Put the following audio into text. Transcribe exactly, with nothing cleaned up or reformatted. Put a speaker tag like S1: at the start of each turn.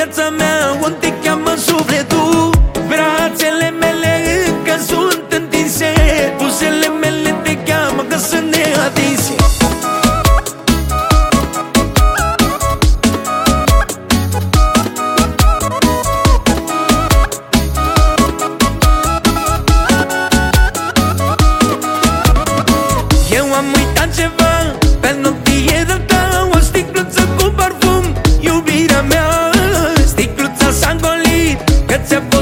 S1: viața mea, unde cheamă sufletul. Brațele mele încă sunt întinse, buzele mele te cheamă că sunt neatinse. Eu am uitat ceva pe noptierul tău, o sticluță cu parfum, iubirea mea. Sticluța s-a îngolit, că ți-a